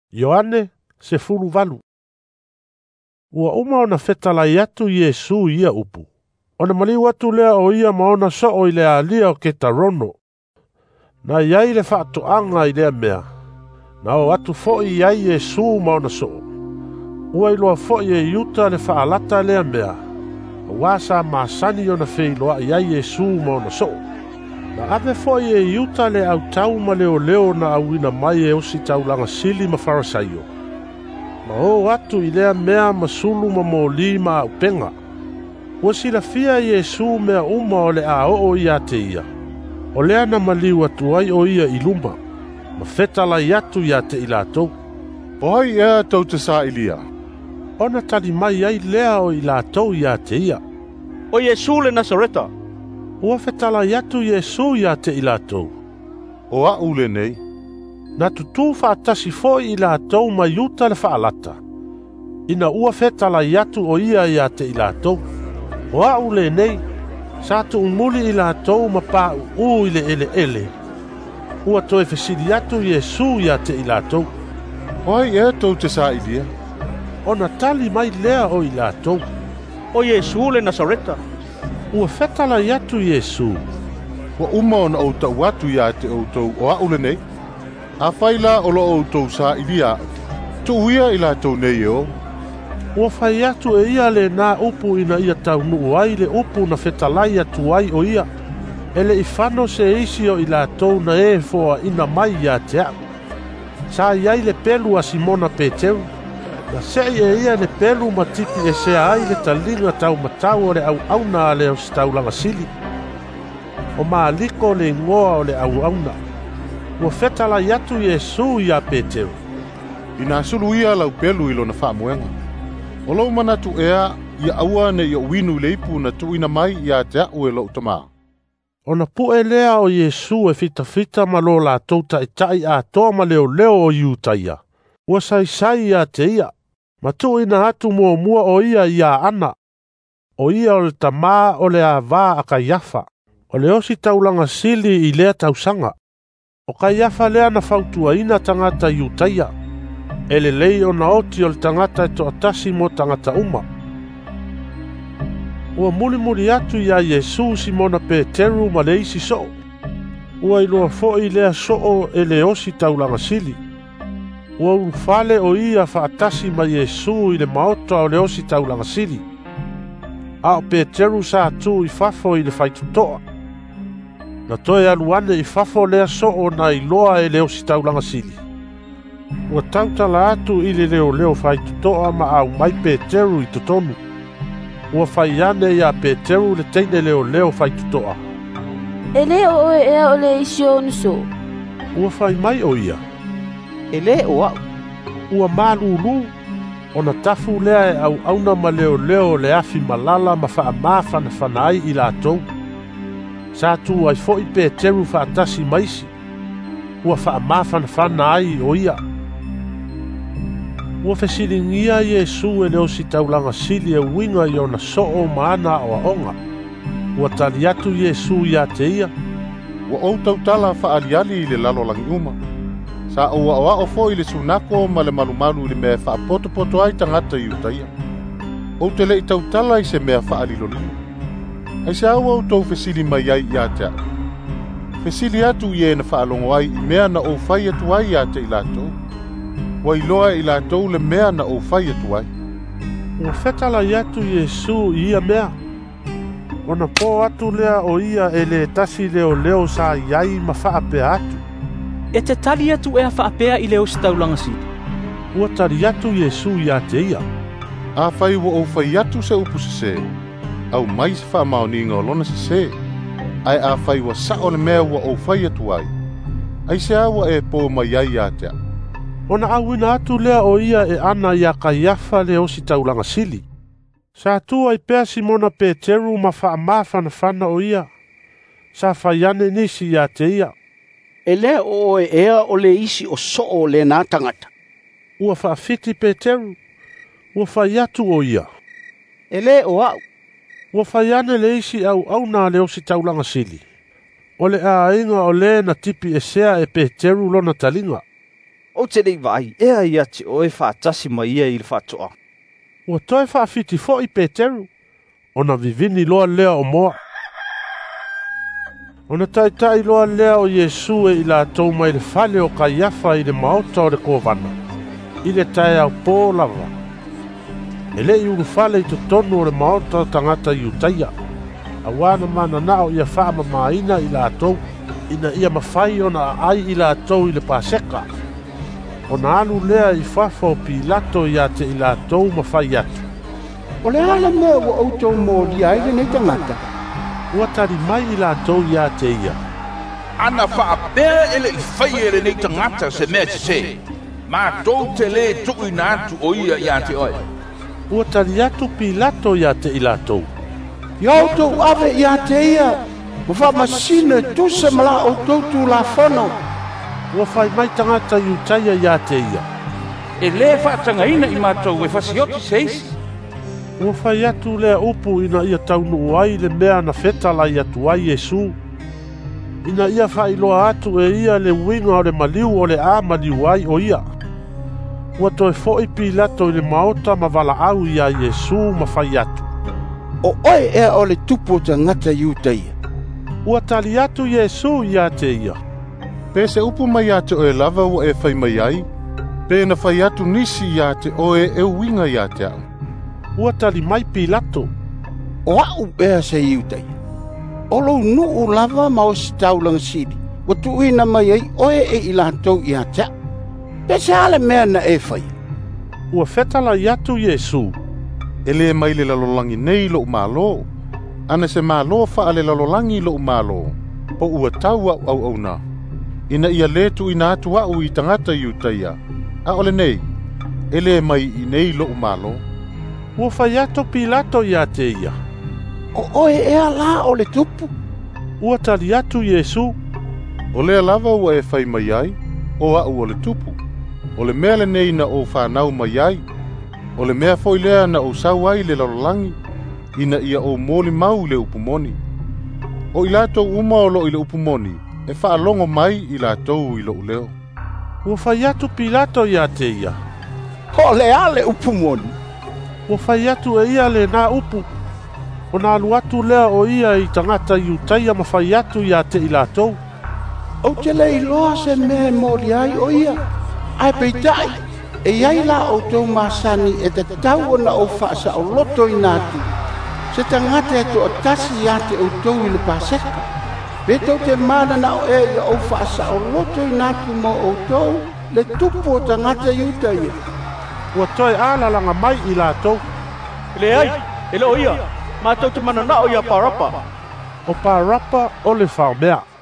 Ioane, se fulu valu. Ua uma ona fetalai atu Iesu ia upu. Ona maliu atu lea o ia maona soo i lea alia o ke tarono. Na iai le whaatoanga i lea mea. Na o atu foi iai Iesu maona soo. Ua iloa foi e iuta le whaalata lea mea. Wasa maasani ona feiloa iai Iesu maona soo. Na ave foi e iuta le au tau ma leo na auina mai e osi taulanga sili ma farisaio. Ma o atu i lea mea masulu ma moli ma au penga. Ua sila fia Iesu mea uma o le a o ia te ia. O lea na maliu atu ai o ia iluma. Ma fetala i atu ia te ilatou. O hai ea tau te sa ilia. Ona tali mai ai lea o ilatou ia te ia. O Iesu le Nasareta. Ua fetala i atu Iesu ia te ilatou. O a ule nei. Na tutu whaatasi foi i latou ma iuta le whaalata. Ina ua fetala i atu o ia te ilatou. O a ule nei. Sa tu umuli i latou ma pa u ile ele. Ua toe fesili atu Iesu ia te ilatou. O hai ea tau te sa ilia. Ona tali mai lea o i latou. O Iesu le Nasareta. Ua fetala i atu Iesu. Wa uma ona o tau atu ia te o tau o a ule nei. A whaila o lo o tau sa ilia. Tu uia i la tau nei o. Ua whai atu e ia le nā upu ina ia tau nuu ai le upu na fetalai atu ai o ia. Ele i whano se isi o i latou na e foa ina mai ia te au. Sa iai le pelu a Simona Peteu. Na sei e ia le pelu matipi e sea ai le talinga tau matau o le au auna le o staulanga sili. O maaliko le ngoa o le au auna. Ua fetala i atu Iesu ia Peteu. Ina sulu ia lau pelu ilo na wha muenga. O lau manatu ea ia aua ne ia winu leipu na tu ina mai ia te au e lau tamaa. Ona pue lea o Iesu e fita ma lo la touta e tai a toa ma leo o iutaia. Ua sai ia te ia. Ma tu ina atu mua o ia ana. O ia o le tamaa o le avā a Kaiafa. O le osi taulanga sili i lea tausanga. O Kaiafa lea na fautua ina tangata iutaia. Ele lei o na oti o le tangata e to atasi mo tangata uma. Ua muli atu ia Iesu Simona Peteru ma le isi soo. Ua iloa foi lea soo e le osi taulanga sili. Ua urufale o ia whaatasi ma Iesu i le maota o le osi taulanga sili. A o Peteru sa atu i fafo i le whaitutoa. Na toe aluane i fafo lea soo na iloa e le osi taulanga sili. Ua tautala atu i le leo whaitutoa ma au mai Peteru i totonu. Ua whaiane ia Peteru le teine leo whaitutoa. E le o ea o le isio nuso. Ua whai mai o ia. E le o au. Ua malulu. Ona tafu lea e au auna ma leo le afi malala ma wha amafana whanai i latou. Sa tu ai fo i Peteru whaatasi maisi. Ua wha amafana whanai o ia. Ua fesilingia Iesu e leo si taulanga sili e winga i ona soo maana o aonga. Ua tali atu Iesu ia te ia. Wa o tau tala wha aliali i le lalo langi uma. Sa ua o fo i le sunako ma le malumalu i le mea wha poto ai tangata i utaia. O te le i tau tala i se mea wha alilolino. Ai se au au tau fesili mai ai ia te au. Fesili atu i e na wha alongo ai i mea na o whai atu ai ia te i latou. Wa iloa i latou le mea na o whai atu ai. Ua fetala i atu Iesu i ia mea. Ona po atu lea o ia e le tasi leo sa iai ma whaapea atu. E te tali atu ea whaapea i leo si taulanga sili. Ua tali atu Iesu ia te ia. A whai wa o whai atu se upu se. Au mai se wha maoninga o lona se. Ai a whai wa sao le mea wa o whai atu ai. Ai se awa e po mai ai a te. Ona awina atu lea o ia e ana ia Kaiafa le osi taulanga sili. Sa tu ai pea Simona Peteru ma wha amafana whana o ia. Sa whaiane nisi ia te ia. E le o e ea o le isi o soo le nā tangata. Ua whaafiti Peteru. Ua whai atu o ia. E le o au. Ua whaiane le isi au na le osi taulanga sili. O le a inga o le na tipi e sea e Peteru lona talinga. O te nei vai, ea ia te oe whaatasi mai ia i le whaatoa. Ua toi whaafiti fo i Peteru. Ona vivini loa lea o moa. Ona tai loa lea o Yesu e i la tau mai le fale o Kaiafa i le maota o le kovana. I le tae au pō lava. E le i uru fale i to tonu o le maota o tangata i utaia. Awana mana nao ia wha mamaina i la tau. Ina ia mawhai ona ai i la tau i le paseka. Ona anu lea i whawha o Pilato i ate i la tau mawhai atu. O le ala mea ua autou mōri aile nei tangata. Ua tari mai i la tau i ate ia. Ana whaapea ele i whai ele nei tangata se mea te se. Ma tau te le tuku ina atu o ia i ate oe. Ua tari atu Pilato i ate i la tau. I autou ave i ate ia. Mo wha masine tusa mala autou tu la whano. Ua whai mai tangata i utaia i ate ia. E le whaatanga ina i mātou e whasioti seisi. Ua whai atu lea upu ina ia taunu ai le mea na whetala i atu ai Yesu. Ina ia whai loa atu e ia le winga o le maliu o le a maliu ai o ia. Ua toi fo Pilato i le maota ma wala au ia Yesu ma whai atu. O oe ea o le tupu tangata i utaia. Ua tali atu Yesu i ate ia. Pe se upu mai ate oe lava ua e whai mai ai. Pe na whai atu nisi i ate oe e winga i ate au. Ua tali mai Pilato. O au ea se i utaia. O lou nuu lava ma o si taulang siri. Ua tuina mai ai oe e i lantou i ate au. Pe se ale mea na e whai. Ua whetala i atu Yesu. E le mai le lalolangi nei lo umalo. Ana se malo wha ale lalolangi lo umalo. Po ua tau au na. Ina ia letu ina atu au i tangata i utaia. A ole nei. E le mai i nei lo umalo. Ua whai atu Pilato i ate ia. O oe ea la o le tupu. Ua tali atu Yesu. O lea lava ua e whai mai ai. O au o le tupu. O le mea le nei na o whanau mai ai. O le mea foi lea na o sau ai le lalolangi. Ina ia o moli mau le upumoni. O i lātou uma o lo i le upumoni. E whaalongo mai i lātou i lo uleo. Ua whai atu Pilato i ate ia. O le ale upumoni. Ua whai atu e ia le nā upu. O nā alu atu lea o ia i tangata i utaia ma whai atu i ate i lātou. O te lei loa se mea mori ai o ia. Ai peitai. E iai la o tau masani e te tauana o whaasa o loto i nātu. Se tangata e to o tasi i ate o tau i le paseka. Beto te mana na o e o whaasa o loto i nātu mo o tau le tupu o tangata i utaia. Ua toi alalanga mai i lātou. Le ai, e lo ia. Mātou te mana na o ia Parapa. O Parapa o le whaomea.